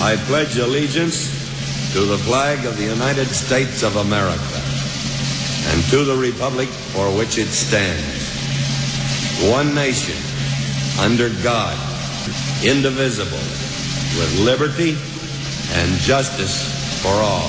I pledge allegiance to the flag of the United States of America and to the republic for which it stands, one nation, under God, indivisible, with liberty and justice for all.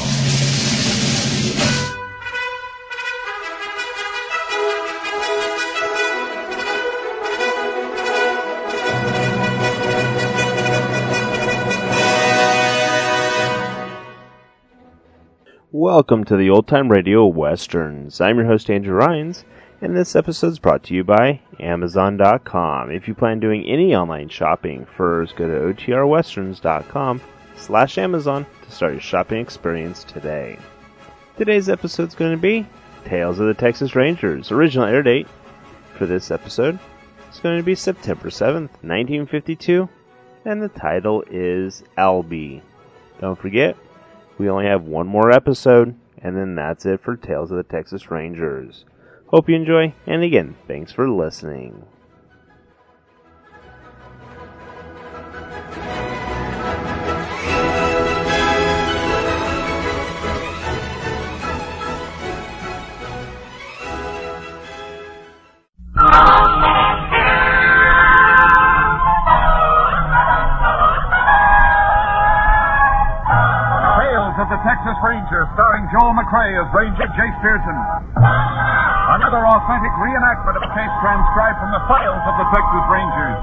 Welcome to the Old Time Radio Westerns. I'm your host, Andrew Rhynes, and this episode is brought to you by Amazon.com. If you plan doing any online shopping, first go to otrwesterns.com/Amazon to start your shopping experience today. Today's episode is going to be Tales of the Texas Rangers. Original air date for this episode is going to be September 7th, 1952, and the title is Albie. Don't forget, we only have one more episode, and then that's it for Tales of the Texas Rangers. Hope you enjoy, and again, thanks for listening. The Texas Rangers, starring Joel McCrea as Ranger Jace Pearson. Another authentic reenactment of a case transcribed from the files of the Texas Rangers.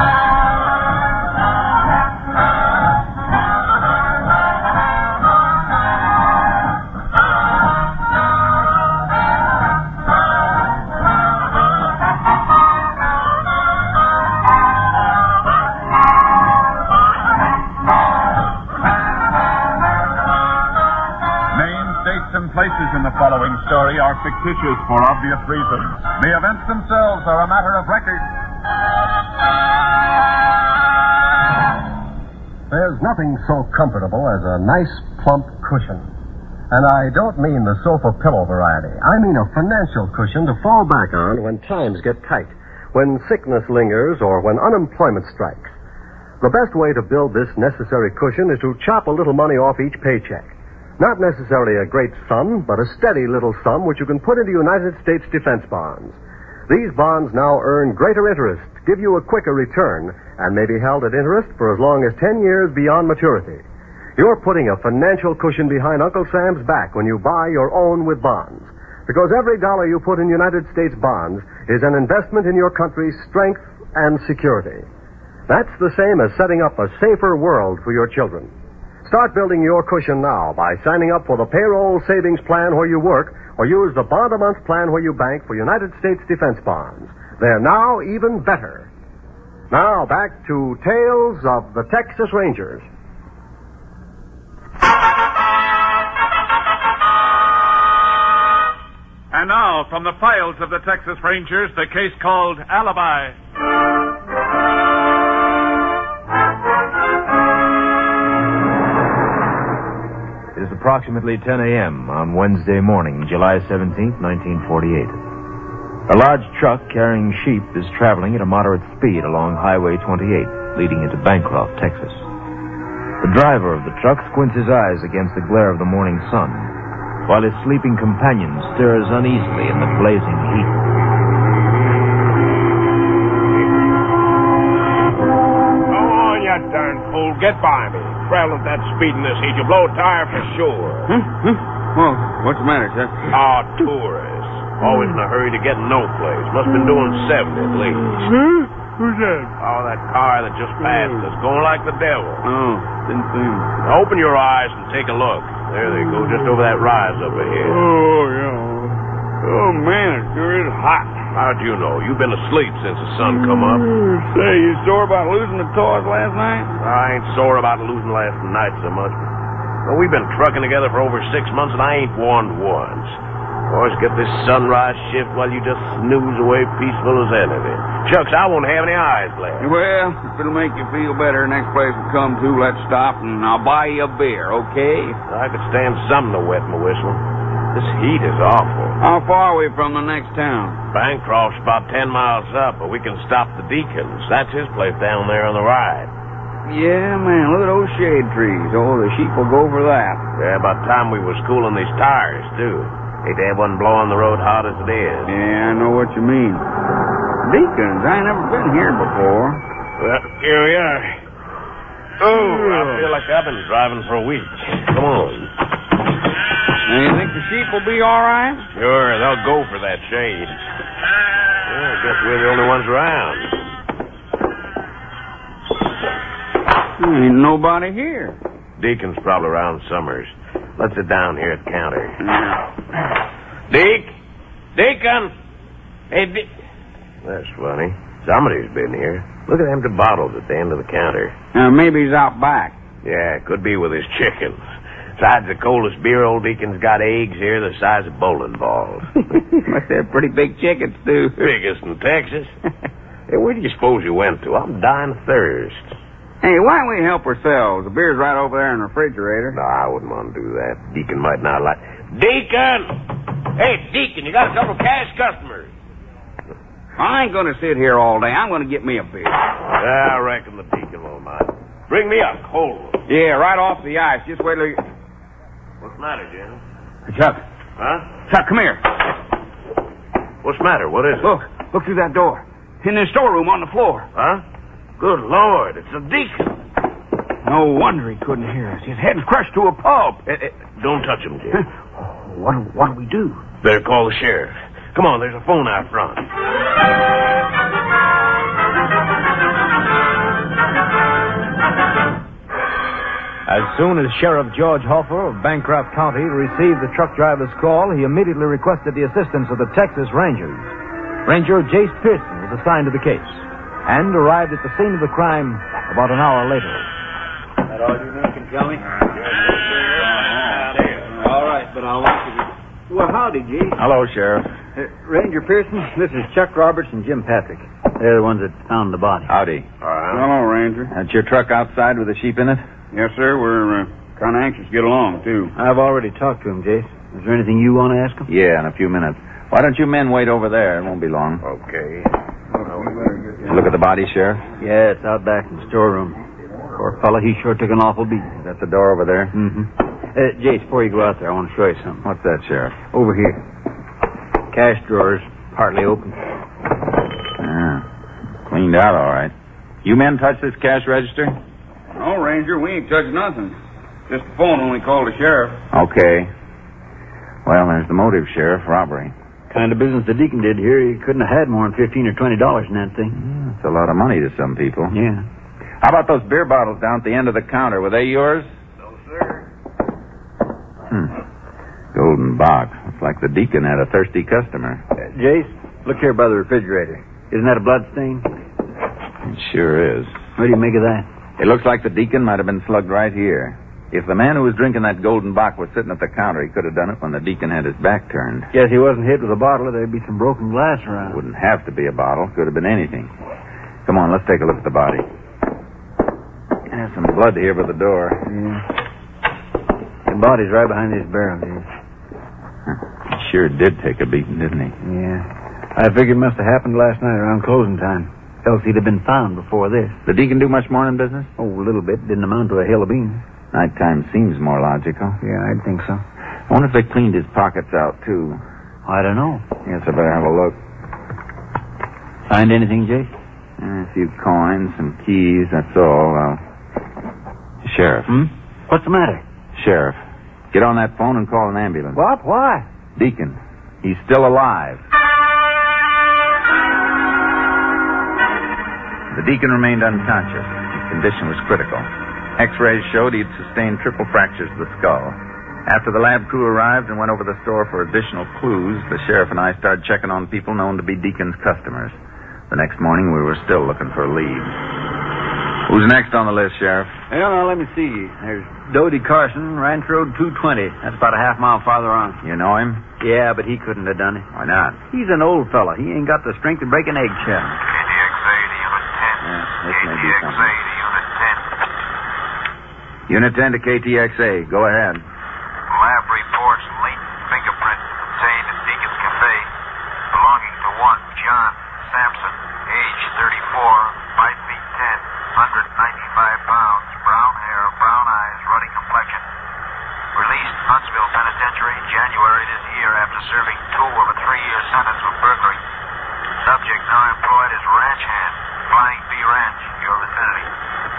Places in the following story are fictitious for obvious reasons. The events themselves are a matter of record. There's nothing so comfortable as a nice, plump cushion. And I don't mean the sofa pillow variety. I mean a financial cushion to fall back on when times get tight, when sickness lingers, or when unemployment strikes. The best way to build this necessary cushion is to chop a little money off each paycheck. Not necessarily a great sum, but a steady little sum which you can put into United States defense bonds. These bonds now earn greater interest, give you a quicker return, and may be held at interest for as long as 10 years beyond maturity. You're putting a financial cushion behind Uncle Sam's back when you buy your own with bonds. Because every dollar you put in United States bonds is an investment in your country's strength and security. That's the same as setting up a safer world for your children. Start building your cushion now by signing up for the payroll savings plan where you work, or use the bond-a-month plan where you bank for United States defense bonds. They're now even better. Now, back to Tales of the Texas Rangers. And now, from the files of the Texas Rangers, the case called Alibi. It is approximately 10 a.m. on Wednesday morning, July 17th, 1948. A large truck carrying sheep is traveling at a moderate speed along Highway 28, leading into Bancroft, Texas. The driver of the truck squints his eyes against the glare of the morning sun, while his sleeping companion stirs uneasily in the blazing heat. Go on, you darn fool. Get by me. Traveling at that speed in this heat, you blow a tire for sure. Well, what's the matter, sir? Tourists. Always in a hurry to get no place. Must have been doing 70 at least. Who's that? That car that just passed us, going like the devil. Oh, didn't see him. Now open your eyes and take a look. There they go, just over that rise up ahead. Oh, yeah. Oh, man, it sure is hot. How'd you know? You've been asleep since the sun come up. Say, you sore about losing the toys last night? I ain't sore about losing last night so much. Well, we've been trucking together for over 6 months, and I ain't warned once. Boys, get this sunrise shift while you just snooze away peaceful as anything. Shucks, I won't have any eyes left. Well, if it'll make you feel better, next place we come to, let's stop, and I'll buy you a beer, okay? I could stand something to wet my whistle. This heat is awful. How far are we from the next town? Bancroft's about 10 miles up, but we can stop the Deacons. That's his place down there on the right. Yeah, man, look at those shade trees. Oh, the sheep will go for that. Yeah, about time we was cooling these tires, too. Hate to have one blowing the road hot as it is. Yeah, I know what you mean. Deacons, I ain't never been here before. Well, here we are. Oh, I feel like I've been driving for a week. Come on. Now, you think the sheep will be all right? Sure, they'll go for that shade. Well, I guess we're the only ones around. Ain't nobody here. Deacon's probably around Summers. Let's sit down here at the counter. Deacon! Hey, That's funny. Somebody's been here. Look at them two bottles at the end of the counter. Maybe he's out back. Yeah, could be with his chickens. Besides the coldest beer, old Deacon's got eggs here the size of bowling balls. Must have pretty big chickens, too. Biggest in Texas. Hey, where do you suppose you went to? I'm dying of thirst. Hey, why don't we help ourselves? The beer's right over there in the refrigerator. No, I wouldn't want to do that. Deacon might not like... Deacon! Hey, Deacon, you got a couple of cash customers. I ain't going to sit here all day. I'm going to get me a beer. I reckon the Deacon won't mind. Bring me a cold one. Yeah, right off the ice. Just wait till you... What's the matter, Jim? Chuck. Huh? Chuck, come here. What's the matter? What is it? Look through that door. In the storeroom on the floor. Huh? Good Lord, it's the Deacon. No wonder he couldn't hear us. His head's crushed to a pulp. Don't touch him, Jim. What do we do? Better call the sheriff. Come on, there's a phone out front. As soon as Sheriff George Hoffer of Bancroft County received the truck driver's call, he immediately requested the assistance of the Texas Rangers. Ranger Jace Pearson was assigned to the case and arrived at the scene of the crime about an hour later. That all you men can tell me? All right, but I'll watch you. Well, howdy, G. Hello, Sheriff. Ranger Pearson, this is Chuck Roberts and Jim Patrick. They're the ones that found the body. Howdy. Hello, Ranger. That's your truck outside with the sheep in it? Yes, sir. We're kind of anxious to get along, too. I've already talked to him, Jace. Is there anything you want to ask him? Yeah, in a few minutes. Why don't you men wait over there? It won't be long. Okay. Look at the body, Sheriff. Yeah, it's out back in the storeroom. Poor fella, he sure took an awful beat. That's the door over there. Mm-hmm. Jace, before you go out there, I want to show you something. What's that, Sheriff? Over here. Cash drawers, partly open. Cleaned out all right. You men touch this cash register? No, Ranger, we ain't touched nothing. Just the phone when we called the sheriff. Okay. Well, there's the motive, Sheriff. Robbery. Kind of business the Deacon did here. He couldn't have had more than $15 or $20 in that thing. It's a lot of money to some people. Yeah. How about those beer bottles down at the end of the counter? Were they yours? No, sir. Golden box. Looks like the Deacon had a thirsty customer. Jace, look here by the refrigerator. Isn't that a blood stain? It sure is. What do you make of that? It looks like the Deacon might have been slugged right here. If the man who was drinking that golden bock was sitting at the counter, he could have done it when the Deacon had his back turned. Guess he wasn't hit with a bottle. There'd be some broken glass around. Wouldn't have to be a bottle. Could have been anything. Come on, let's take a look at the body. There's some blood here by the door. Yeah. The body's right behind this barrel, Jace. He sure did take a beating, didn't he? Yeah. I figure it must have happened last night around closing time. Else he'd have been found before this. The Deacon do much morning business? Oh, a little bit. Didn't amount to a hill of beans. Nighttime seems more logical. Yeah, I'd think so. I wonder if they cleaned his pockets out, too. I don't know. Guess I better have a look. Find anything, Jace? A few coins, some keys, that's all. Sheriff. What's the matter? Sheriff. Get on that phone and call an ambulance. What? Why? Deacon. He's still alive. The Deacon remained unconscious. His condition was critical. X-rays showed he'd sustained triple fractures of the skull. After the lab crew arrived and went over the store for additional clues, the sheriff and I started checking on people known to be Deacon's customers. The next morning, we were still looking for a lead. Who's next on the list, Sheriff? Well, now, let me see. There's Dodie Carson, Ranch Road 220. That's about a half mile farther on. You know him? Yeah, but he couldn't have done it. Why not? He's an old fella. He ain't got the strength to break an eggshell. KTXA to Unit 10. Yeah, this may be something. KTXA to Unit 10. Unit 10 to KTXA. Go ahead. Lab reports latent fingerprint obtained at Deacon's Cafe belonging to one John Sampson, age 34, 5 feet 10, 199 pounds, brown hair, brown eyes, ruddy complexion. Released Huntsville Penitentiary January this year after serving 2 of a 3-year sentence for burglary. Subject now employed as ranch hand, Flying V Ranch, your vicinity.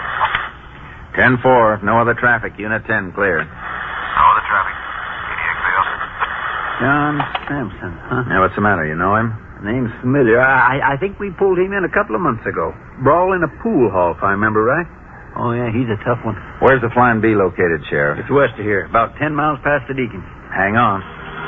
10-4, no other traffic. Unit 10 clear. No other traffic. EDX Bill. John Sampson, huh? Now, what's the matter? You know him? Name's familiar. I think we pulled him in a couple of months ago. Brawl in a pool hall, if I remember right. Oh, yeah, he's a tough one. Where's the Flying V located, Sheriff? It's west of here, about 10 miles past the Deacon. Hang on.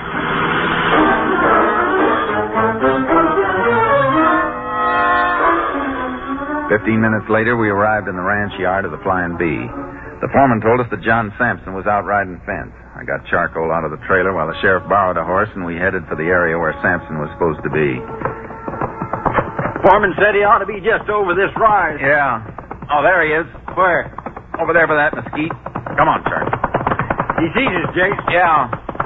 "15 minutes later, we arrived in the ranch yard of the Flying V. The foreman told us that John Sampson was out riding fence. I got charcoal out of the trailer while the sheriff borrowed a horse, and we headed for the area where Sampson was supposed to be. Foreman said he ought to be just over this rise. Yeah. Oh, there he is. Where? Over there by that mesquite. Come on, Charlie. He sees us, Jake. Yeah.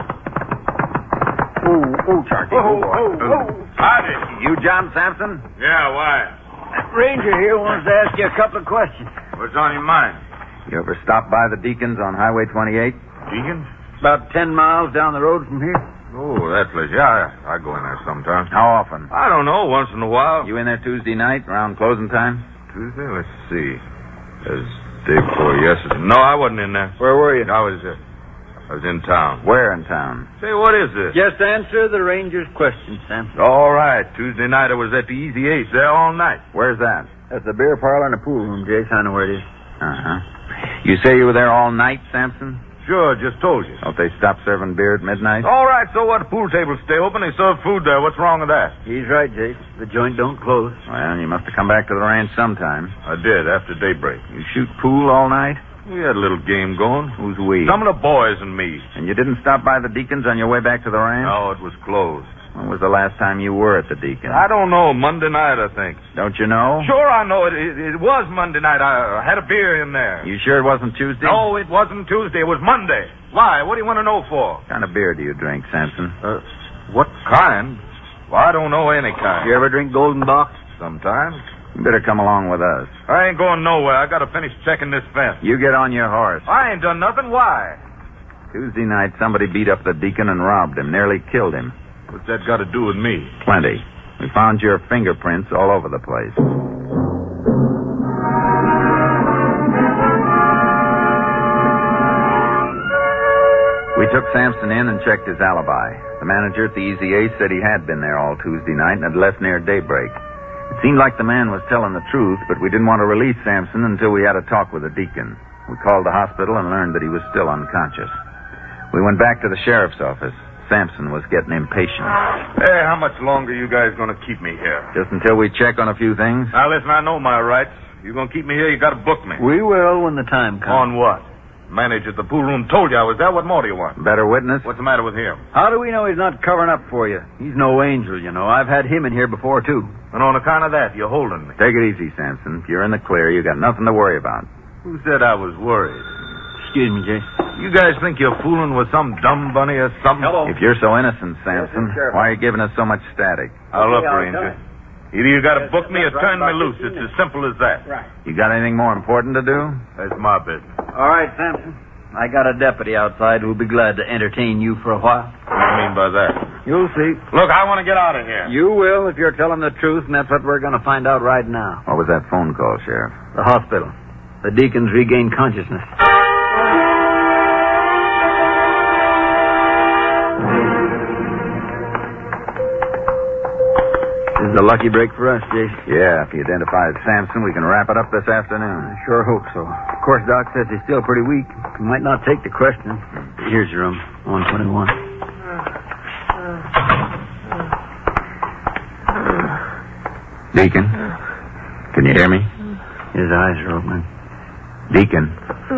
Oh, Charlie. Howdy. You John Sampson? Yeah, why? That ranger here wants to ask you a couple of questions. What's on your mind? You ever stop by the Deacons on Highway 28? Deacons? About 10 miles down the road from here. Oh, that place. Yeah, I go in there sometimes. How often? I don't know, once in a while. You in there Tuesday night around closing time? Tuesday? Let's see. That's day before yesterday. No, I wasn't in there. Where were you? I was in town. Where in town? Say, what is this? Just answer the ranger's question, Sampson. All right. Tuesday night I was at the Easy Ace there all night. Where's that? That's the beer parlor and the pool room, Jace. I know where it is. Uh-huh. You say you were there all night, Sampson? Sure, just told you. Don't they stop serving beer at midnight? All right, so what? The pool tables stay open. They serve food there. What's wrong with that? He's right, Jace. The joint don't close. Well, you must have come back to the ranch sometime. I did, after daybreak. You shoot pool all night? We had a little game going. Who's we? Some of the boys and me. And you didn't stop by the Deacons on your way back to the ranch? No, it was closed. When was the last time you were at the Deacons? I don't know. Monday night, I think. Don't you know? Sure, I know. It was Monday night. I had a beer in there. You sure it wasn't Tuesday? No, it wasn't Tuesday. It was Monday. Why? What do you want to know for? What kind of beer do you drink, Sampson? What kind? Well, I don't know any kind. You ever drink Golden Box? Sometimes. You better come along with us. I ain't going nowhere. I got to finish checking this fence. You get on your horse. I ain't done nothing. Why? Tuesday night, somebody beat up the Deacon and robbed him, nearly killed him. What's that got to do with me? Plenty. We found your fingerprints all over the place. We took Sampson in and checked his alibi. The manager at the Easy Ace said he had been there all Tuesday night and had left near daybreak. It seemed like the man was telling the truth, but we didn't want to release Sampson until we had a talk with the Deacon. We called the hospital and learned that he was still unconscious. We went back to the sheriff's office. Sampson was getting impatient. Hey, how much longer you guys going to keep me here? Just until we check on a few things. Now, listen, I know my rights. You're going to keep me here, you got to book me. We will when the time comes. On what? Manager at the pool room told you I was there. What more do you want? Better witness? What's the matter with him? How do we know he's not covering up for you? He's no angel, you know. I've had him in here before, too. And on account of that, you're holding me. Take it easy, Sampson. If you're in the clear, you got nothing to worry about. Who said I was worried? Excuse me, Jay. You guys think you're fooling with some dumb bunny or something? Hello. If you're so innocent, Sampson, why are you giving us so much static? Now, look, Ranger. Either you got to book me or turn me loose. It's as simple as that. Right. You got anything more important to do? That's my business. All right, Sampson. I got a deputy outside who'll be glad to entertain you for a while. What do you mean by that? You'll see. Look, I want to get out of here. You will if you're telling the truth, and that's what we're going to find out right now. What was that phone call, Sheriff? The hospital. The Deacons regained consciousness. This is a lucky break for us, Jason. Yeah, if you identify as Sampson, we can wrap it up this afternoon. I sure hope so. Of course, Doc says he's still pretty weak. He might not take the question. Here's your room, 121. Deacon, can you hear me? His eyes are opening. Deacon.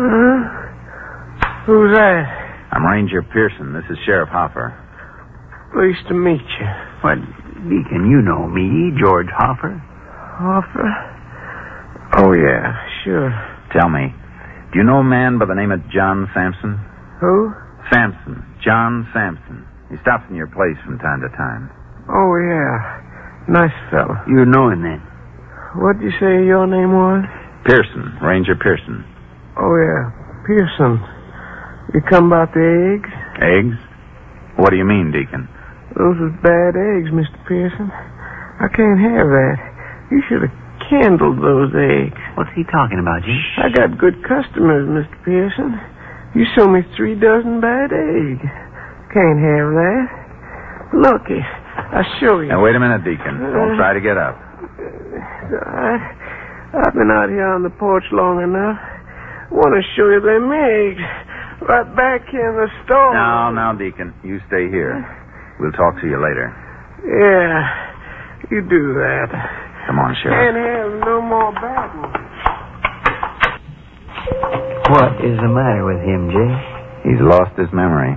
Who's that? I'm Ranger Pearson. This is Sheriff Hoffer. Pleased to meet you. What, Deacon, you know me, George Hoffer. Hoffer? Oh, yeah, sure. Tell me, do you know a man by the name of John Sampson? Who? Sampson. John Sampson. He stops in your place from time to time. Oh, yeah. Nice fellow. You know him then? What'd you say your name was? Pearson, Ranger Pearson. Oh, yeah. Pearson. You come about the eggs? Eggs? What do you mean, Deacon? Those was bad eggs, Mr. Pearson. I can't have that. You should have candled those eggs. What's he talking about, Jim? I got good customers, Mr. Pearson. You sold me 3 dozen bad eggs. Can't have that. Look, I'll show you. Now, wait a minute, Deacon. Don't try to get up. I've been out here on the porch long enough. I want to show you them eggs. Right back here in the store. Now, Deacon, you stay here. We'll talk to you later. Yeah, you do that. Come on, Sheriff. Can't have no more bad ones. What is the matter with him, Jay? He's lost his memory.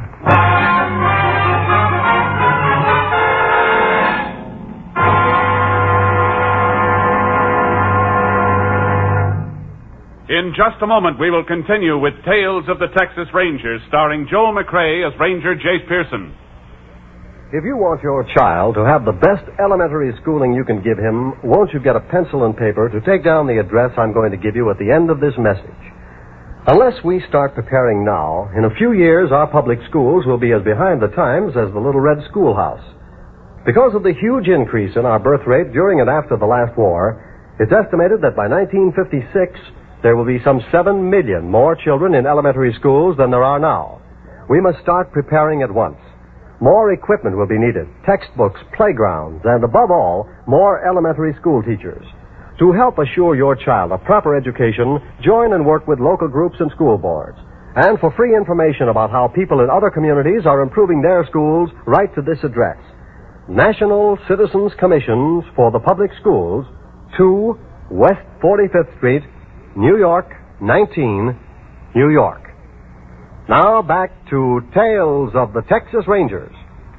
In just a moment, we will continue with Tales of the Texas Rangers, starring Joel McRae as Ranger Jace Pearson. If you want your child to have the best elementary schooling you can give him, won't you get a pencil and paper to take down the address I'm going to give you at the end of this message? Unless we start preparing now, in a few years our public schools will be as behind the times as the Little Red Schoolhouse. Because of the huge increase in our birth rate during and after the last war, it's estimated that by 1956, there will be some 7 million more children in elementary schools than there are now. We must start preparing at once. More equipment will be needed, textbooks, playgrounds, and above all, more elementary school teachers. To help assure your child a proper education, join and work with local groups and school boards. And for free information about how people in other communities are improving their schools, write to this address: National Citizens Commissions for the Public Schools, 2 West 45th Street, New York, 19, New York. Now back to Tales of the Texas Rangers.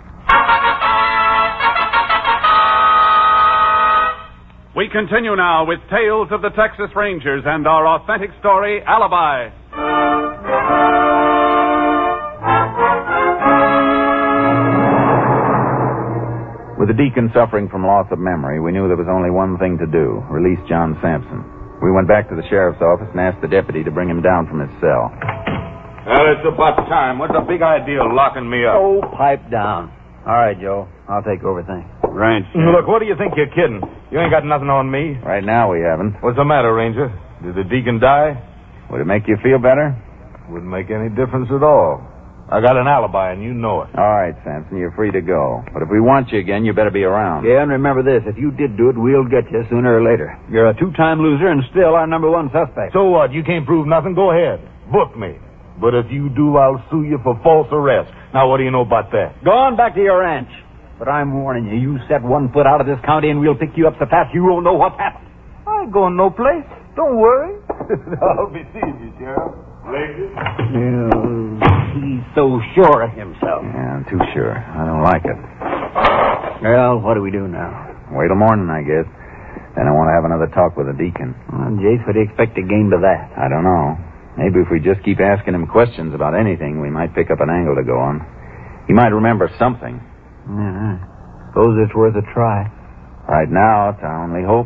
We continue now with Tales of the Texas Rangers and our authentic story, Alibi. With the deacon suffering from loss of memory, we knew there was only one thing to do: release John Sampson. We went back to the sheriff's office and asked the deputy to bring him down from his cell. Well, it's about time. What's the big idea of locking me up? Oh, pipe down. All right, Joe. I'll take over things. Ranch. Look, what do you think you're kidding? You ain't got nothing on me. Right now we haven't. What's the matter, Ranger? Did the deacon die? Would it make you feel better? Wouldn't make any difference at all. I got an alibi, and you know it. All right, Sampson, you're free to go. But if we want you again, you better be around. Yeah, and remember this. If you did do it, we'll get you sooner or later. You're a 2-time loser and still our number 1 suspect. So what? You can't prove nothing? Go ahead. Book me. But if you do, I'll sue you for false arrest. Now, what do you know about that? Go on back to your ranch. But I'm warning you, you set one foot out of this county and we'll pick you up so fast you won't know what's happened. I ain't going no place. Don't worry. I'll be seeing you, Sheriff. Later. He's so sure of himself. Yeah, I'm too sure. I don't like it. Well, what do we do now? Wait till morning, I guess. Then I want to have another talk with the deacon. Well, Jace, what do you expect to gain by that? I don't know. Maybe if we just keep asking him questions about anything, we might pick up an angle to go on. He might remember something. Yeah, suppose it's worth a try. Right now, it's our only hope.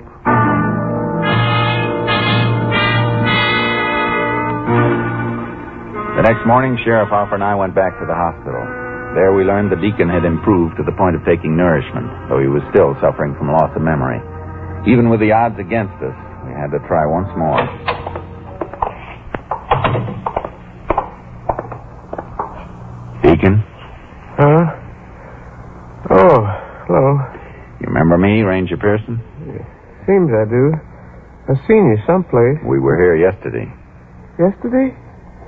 The next morning, Sheriff Hoffer and I went back to the hospital. There we learned the deacon had improved to the point of taking nourishment, though he was still suffering from loss of memory. Even with the odds against us, we had to try once more. Deacon? Huh? Oh, hello. You remember me, Ranger Pearson? Seems I do. I've seen you someplace. We were here yesterday. Yesterday?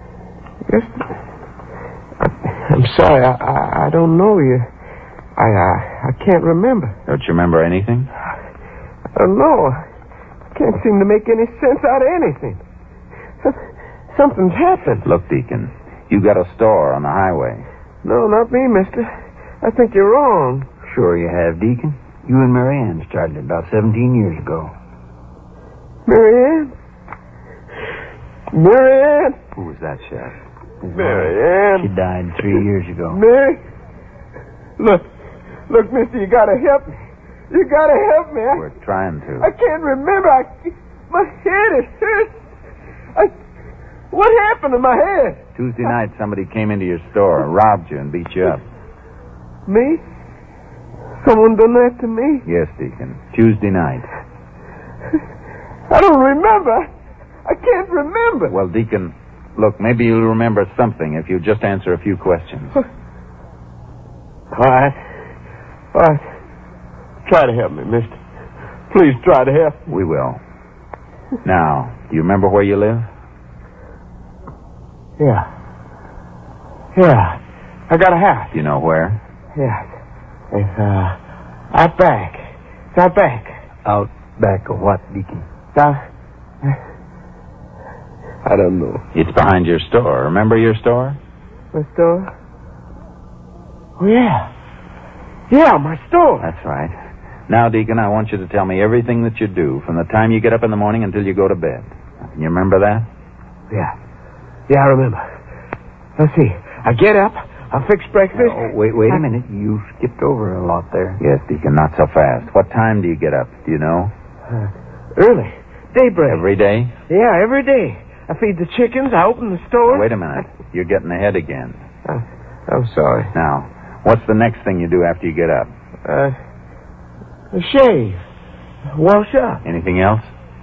I'm sorry, I don't know you. I can't remember. Don't you remember anything? I don't know. I can't seem to make any sense out of anything. Something's happened. Look, Deacon, you got a store on the highway. No, not me, mister. I think you're wrong. Sure you have, Deacon. You and Mary Ann started about 17 years ago. Mary Ann? Mary Ann? Who was that, Sheriff? Mary Ann. She died 3 years ago. Mary? Look, mister, you gotta help me. You gotta help me. We're trying to. I can't remember. My head, it hurts. What happened to my head? Tuesday night, somebody came into your store, robbed you, and beat you up. Me? Someone done that to me? Yes, Deacon. Tuesday night. I don't remember. I can't remember. Well, Deacon, look, maybe you'll remember something if you just answer a few questions. All right. Try to help me, mister. Please try to help me. We will. Now, do you remember where you live? Yeah. I got a house. Do you know where? Yeah. It's, out back. It's out back. Out back of what, Deacon? I don't know. It's behind your store. Remember your store? My store? Oh, yeah. Yeah, my store. That's right. Now, Deacon, I want you to tell me everything that you do from the time you get up in the morning until you go to bed. Can you remember that? Yeah, I remember. Let's see. I get up. I fix breakfast. Oh, wait a minute. You skipped over a lot there. Yes, Deacon, not so fast. What time do you get up? Do you know? Early. Daybreak. Every day? Yeah, every day. I feed the chickens. I open the store. Wait a minute. You're getting ahead again. I'm sorry. Now, what's the next thing you do after you get up? Shave. Wash up. Anything else?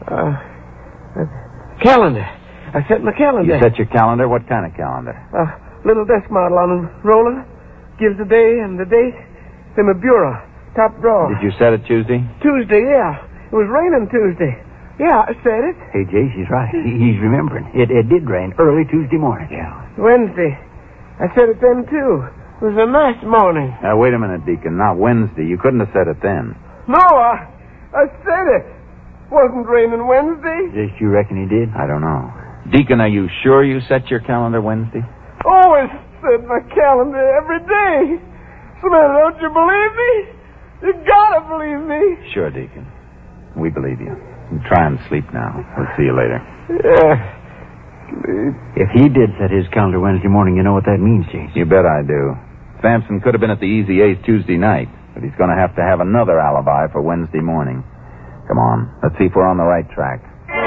Calendar. I set my calendar. You set your calendar? What kind of calendar? Little desk model on a roller. Gives the day and the date. It's in my bureau. Top drawer. Did you set it Tuesday? Tuesday, yeah. It was raining Tuesday. Yeah, I said it. Hey, Jay, she's right. He's remembering. It did rain early Tuesday morning. Yeah. Wednesday. I said it then, too. It was a nice morning. Now, wait a minute, Deacon. Not Wednesday. You couldn't have said it then. No, I said it. Wasn't raining Wednesday. Yes, you reckon he did? I don't know. Deacon, are you sure you set your calendar Wednesday? Always set my calendar every day. Samantha, don't you believe me? You gotta believe me. Sure, Deacon. We believe you. Try and sleep now. We'll see you later. Yeah. Sleep. If he did set his calendar Wednesday morning, you know what that means, James. You bet I do. Sampson could have been at the Easy Ace Tuesday night, but he's going to have another alibi for Wednesday morning. Come on. Let's see if we're on the right track.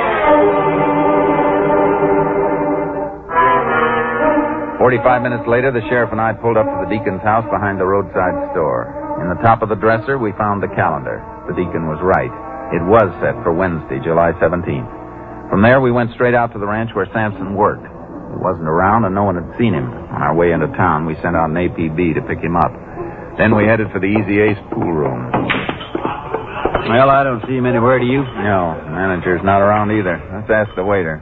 45 minutes later, the sheriff and I pulled up to the deacon's house behind the roadside store. In the top of the dresser, we found the calendar. The deacon was right. It was set for Wednesday, July 17th. From there, we went straight out to the ranch where Sampson worked. He wasn't around, and no one had seen him. On our way into town, we sent out an APB to pick him up. Then we headed for the Easy Ace pool room. Well, I don't see him anywhere, do you? No, the manager's not around either. Let's ask the waiter.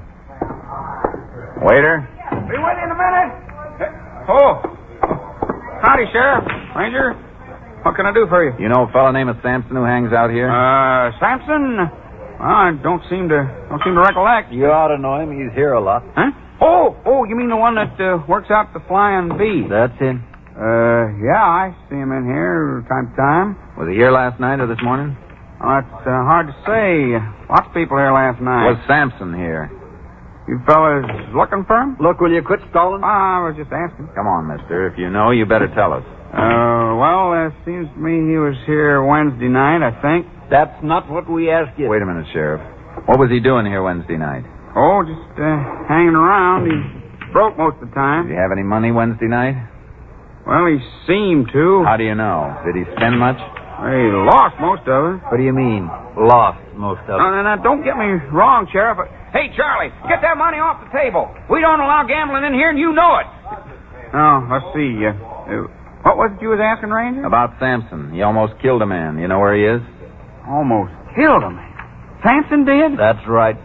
Waiter? Be with you in a minute. Oh. Howdy, Sheriff. Ranger. What can I do for you? You know a fellow named Sampson who hangs out here? Sampson? Well, I don't seem to recollect. You ought to know him. He's here a lot. Huh? Oh, you mean the one that works out the Flying V? That's him. Yeah, I see him in here time to time. Was he here last night or this morning? Oh, it's hard to say. Lots of people here last night. Was Sampson here? You fellas looking for him? Look, will you quit stalling? I was just asking. Come on, mister. If you know, you better tell us. Well, it seems to me he was here Wednesday night, I think. That's not what we asked you. Wait a minute, Sheriff. What was he doing here Wednesday night? Oh, just hanging around. He broke most of the time. Did he have any money Wednesday night? Well, he seemed to. How do you know? Did he spend much? He lost most of it. What do you mean, lost most of it? No, don't get me wrong, Sheriff. Hey, Charlie, get that money off the table. We don't allow gambling in here, and you know it. Oh, let's see. What was it you was asking, Ranger? About Sampson. He almost killed a man. You know where he is? Almost killed a man. Sampson did? That's right.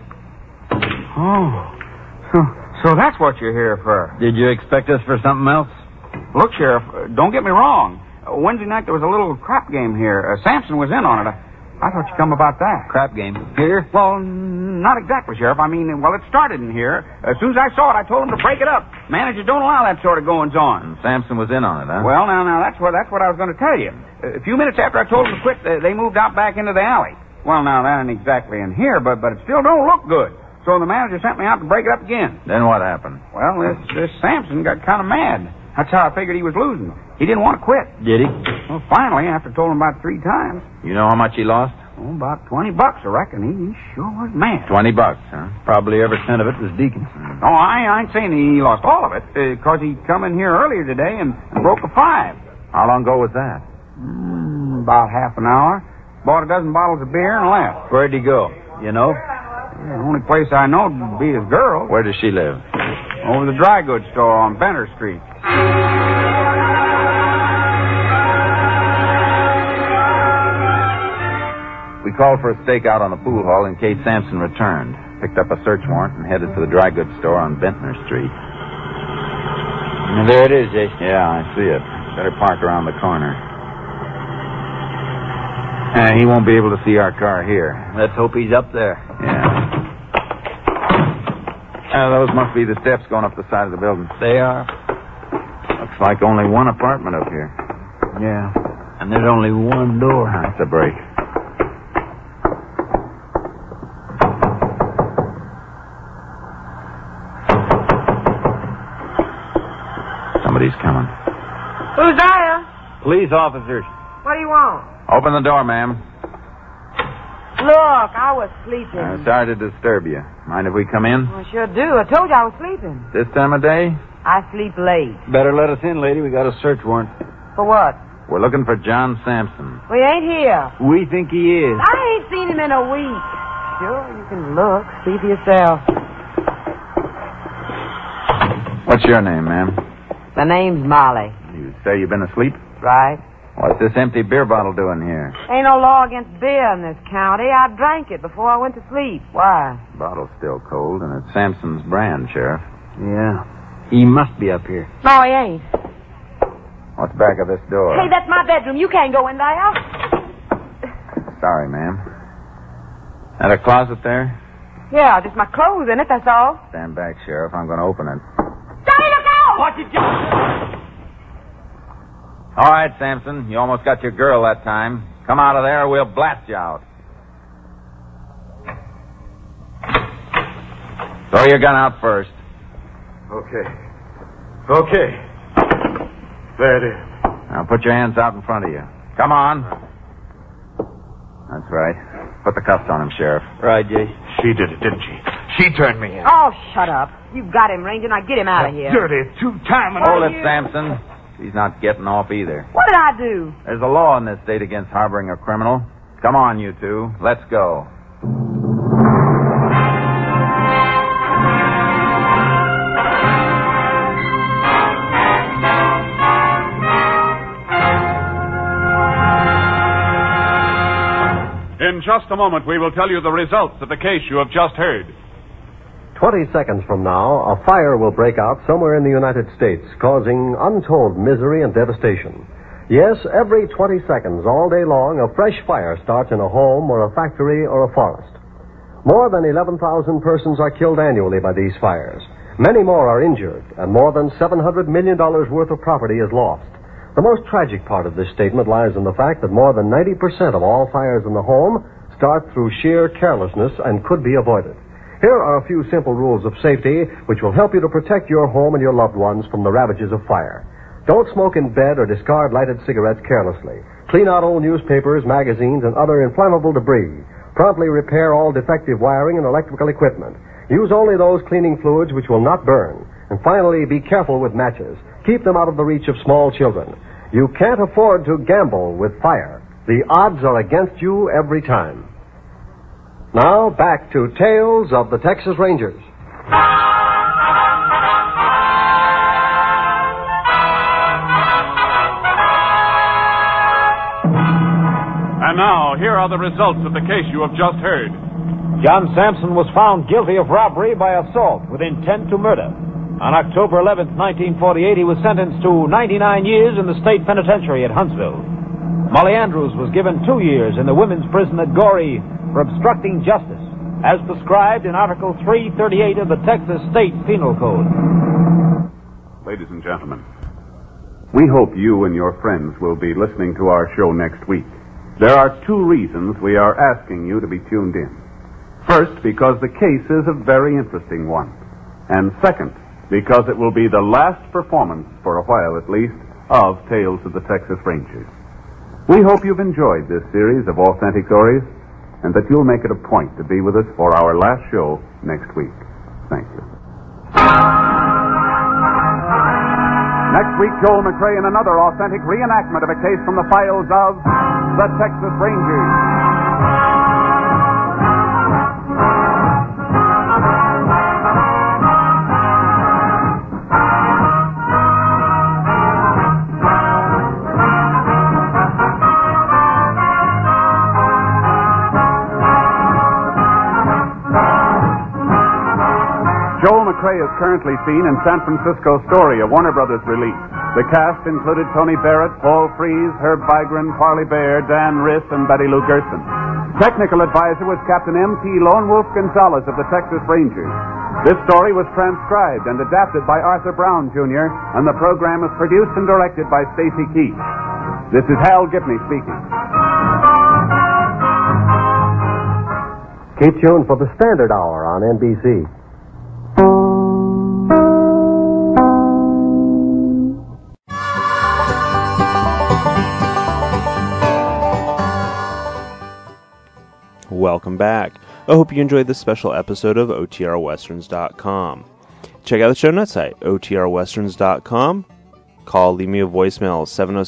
Oh. So that's what you're here for. Did you expect us for something else? Look, Sheriff, don't get me wrong. Wednesday night there was a little crap game here. Sampson was in on it. I thought you'd come about that. Crap game. Here? Well, not exactly, Sheriff. I mean, it started in here. As soon as I saw it, I told him to break it up. Managers don't allow that sort of goings-on. And Sampson was in on it, huh? Well, now, that's what I was going to tell you. A few minutes after I told them to quit, they moved out back into the alley. Well, now, that ain't exactly in here, but it still don't look good. So the manager sent me out to break it up again. Then what happened? Well, this Sampson got kind of mad. That's how I figured he was losing. He didn't want to quit. Did he? Well, finally, after told him about 3 times. You know how much he lost? Oh, about $20, I reckon. He sure was mad. $20, huh? Probably every cent of it was Deaconson. Oh, I ain't saying he lost all of it, because he come in here earlier today and broke a 5. How long ago was that? About half an hour. Bought a dozen bottles of beer and left. Where'd he go? You know? The only place I know would be his girl. Where does she live? Over the dry goods store on Benner Street. We called for a stakeout on the pool hall in case Sampson returned. Picked up a search warrant and headed for the dry goods store on Bentner Street. And there it is, Jason. Yeah, I see it. Better park around the corner. He won't be able to see our car here. Let's hope he's up there. Yeah. Those must be the steps going up the side of the building. They are. Looks like only one apartment up here. Yeah. And there's only one door. That's a break. Somebody's coming. Who's there? Police officers. What do you want? Open the door, ma'am. Look, I was sleeping. Sorry to disturb you. Mind if we come in? I sure do. I told you I was sleeping. This time of day? I sleep late. Better let us in, lady. We got a search warrant. For what? We're looking for John Sampson. We ain't here. We think he is. I ain't seen him in a week. Sure, you can look. See for yourself. What's your name, ma'am? My name's Molly. You say you've been asleep? Right. What's this empty beer bottle doing here? Ain't no law against beer in this county. I drank it before I went to sleep. Why? The bottle's still cold, and it's Sampson's brand, Sheriff. Yeah. He must be up here. No, he ain't. What's back of this door? Hey, that's my bedroom. You can't go in there. Sorry, ma'am. That a closet there? Yeah, just my clothes in it, that's all. Stand back, Sheriff. I'm going to open it. Johnny, look out! Watch it, John! All right, Sampson. You almost got your girl that time. Come out of there or we'll blast you out. Throw your gun out first. Okay. There it is. Now put your hands out in front of you. Come on. That's right. Put the cuffs on him, Sheriff. Right, Jay. She did it, didn't she? She turned me in. Oh, shut up. You've got him, Ranger. Now get him out of here. Dirty two-timing... Hold it, Sampson. He's not getting off either. What did I do? There's a law in this state against harboring a criminal. Come on, you two. Let's go. In just a moment, we will tell you the results of the case you have just heard. 20 seconds from now, a fire will break out somewhere in the United States, causing untold misery and devastation. Yes, every 20 seconds, all day long, a fresh fire starts in a home or a factory or a forest. More than 11,000 persons are killed annually by these fires. Many more are injured, and more than $700 million worth of property is lost. The most tragic part of this statement lies in the fact that more than 90% of all fires in the home start through sheer carelessness and could be avoided. Here are a few simple rules of safety which will help you to protect your home and your loved ones from the ravages of fire. Don't smoke in bed or discard lighted cigarettes carelessly. Clean out old newspapers, magazines, and other inflammable debris. Promptly repair all defective wiring and electrical equipment. Use only those cleaning fluids which will not burn. And finally, be careful with matches. Keep them out of the reach of small children. You can't afford to gamble with fire. The odds are against you every time. Now, back to Tales of the Texas Rangers. And now, here are the results of the case you have just heard. John Sampson was found guilty of robbery by assault with intent to murder. On October 11th, 1948, he was sentenced to 99 years in the state penitentiary at Huntsville. Molly Andrews was given 2 years in the women's prison at Goree for obstructing justice, as prescribed in Article 338 of the Texas State Penal Code. Ladies and gentlemen, we hope you and your friends will be listening to our show next week. There are 2 reasons we are asking you to be tuned in. First, because the case is a very interesting one. And second, because it will be the last performance, for a while at least, of Tales of the Texas Rangers. We hope you've enjoyed this series of authentic stories, and that you'll make it a point to be with us for our last show next week. Thank you. Next week, Joel McCrea in another authentic reenactment of a case from the files of the Texas Rangers. Joel McCrea is currently seen in San Francisco Story, a Warner Brothers release. The cast included Tony Barrett, Paul Frees, Herb Vigran, Parley Bear, Dan Riss, and Betty Lou Gerson. Technical advisor was Captain M.P. Lone Wolf Gonzalez of the Texas Rangers. This story was transcribed and adapted by Arthur Brown, Jr., and the program was produced and directed by Stacy Keach. This is Hal Gibney speaking. Keep tuned for the Standard Hour on NBC. Welcome back. I hope you enjoyed this special episode of OTRWesterns.com. Check out the show notes site, OTRWesterns.com. Call, leave me a voicemail,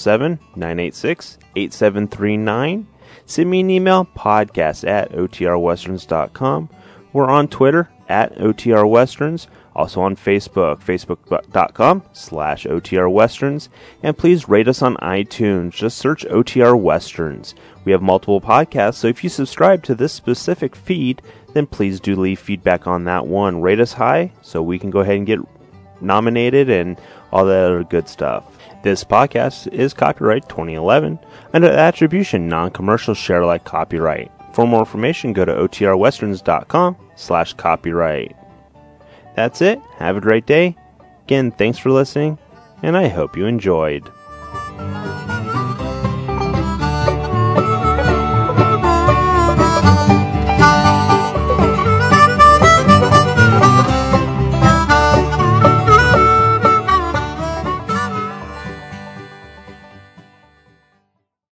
707-986-8739. Send me an email, podcast@OTRWesterns.com. We're on Twitter, @OTRWesterns. Also on Facebook, facebook.com/OTRWesterns. And please rate us on iTunes. Just search OTR Westerns. We have multiple podcasts, so if you subscribe to this specific feed, then please do leave feedback on that one. Rate us high so we can go ahead and get nominated and all that other good stuff. This podcast is copyright 2011 under attribution non-commercial share alike copyright. For more information, go to OTRWesterns.com/copyright. That's it. Have a great day. Again, thanks for listening, and I hope you enjoyed.